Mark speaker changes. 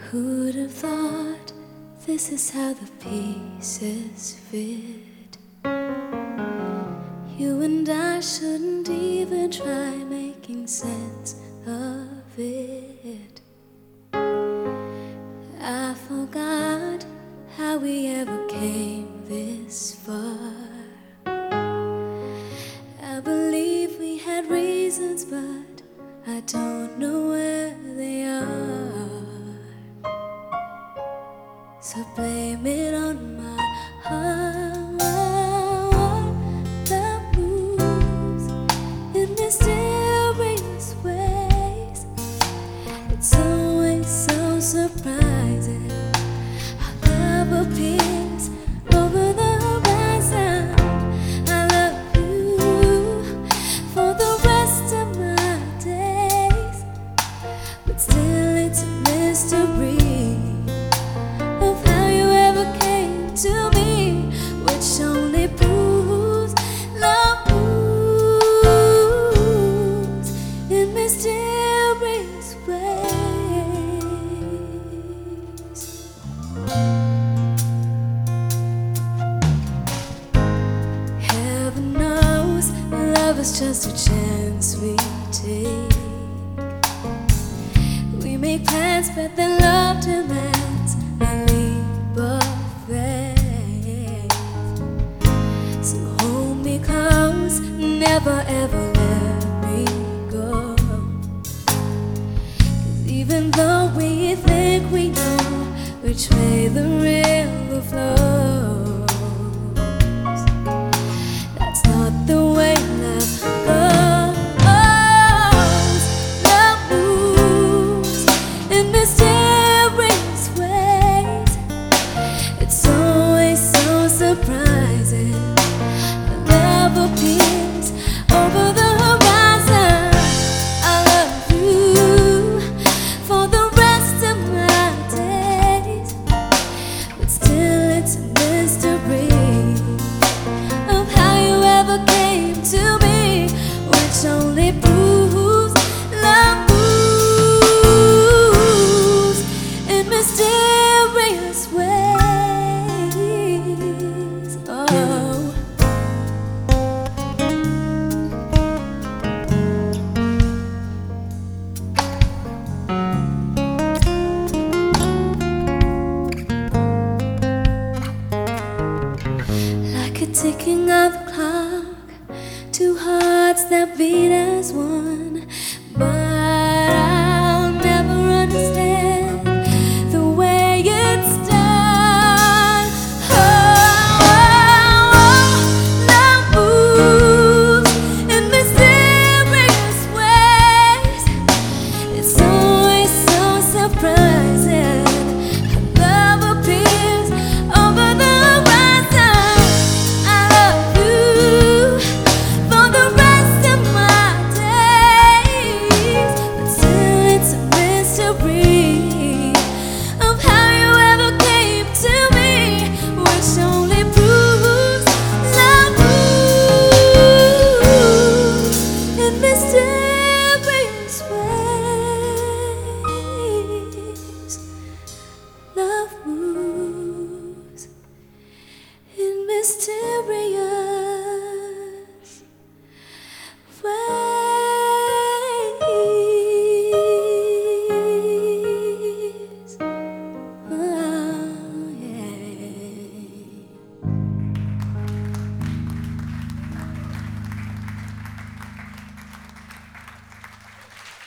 Speaker 1: Who'd have thought this is how the pieces fit? You and I shouldn't even try making sense of it. I forgot how we ever came this far. I believe we had reasons, but I don't know where they are. So blame it on my heart. That moves in mysterious ways. It's always so surprising how love appears over the horizon. I love you for the rest of my days, but still it's a mystery to me, which only proves love moves in mysterious ways. Heaven knows love is just a chance we take. We make plans, but then love demands a leap of faith. So hold me close, never ever let me go. 'Cause even though we think we know which way the river flows, that's not the way love goes. Love moves in mysterious ways. It's always so surprising. Love appears over the horizon. I love you for the rest of my days, but still it's a mystery of how you ever came to me, which only proves love moves in mysterious ways. Oh. Like a ticking of a clock, two hearts that beat as one. But I'll never understand the way it's done. Love moves in mysterious ways. It's always so surprising how love appears over the horizon. I love you for the rest of my days, but still it's a mystery of how you ever came to me, which only proves love moves in mysterious ways. Love moves in mysterious